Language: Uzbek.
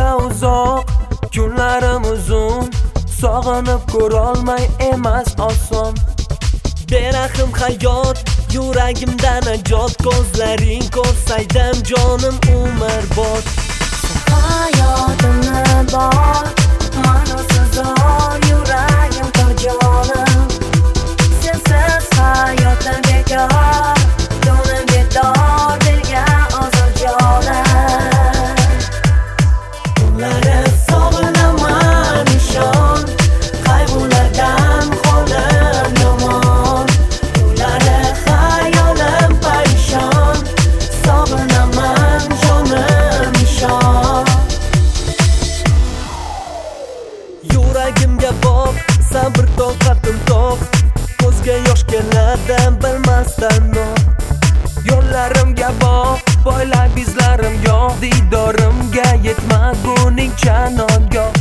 juda uzoq, kunlarim uzun, sog'inib ko'rolmay emas oson. Berahm hayot, yuragimdan najot, ko'zlaring ko'rsaydim jonim umrbod. Hayotimni bor, ma'nosiz yuragim tor jonim. Sensiz hayotim bekor, jonim bedor, dilga ozor jonim. Kunlari sog'inaman ishon, qayg'ulardan holim yomon. Kunlari hayolim parishon, sog'inaman jonim ishon. Yuragimga boq, sabr toqatim toq, ko'zga yosh keladi bilmasdan noq. Yo'llarimga boq, poylab izlarim yo'q, diydorimga yetmaguningcha nongoh.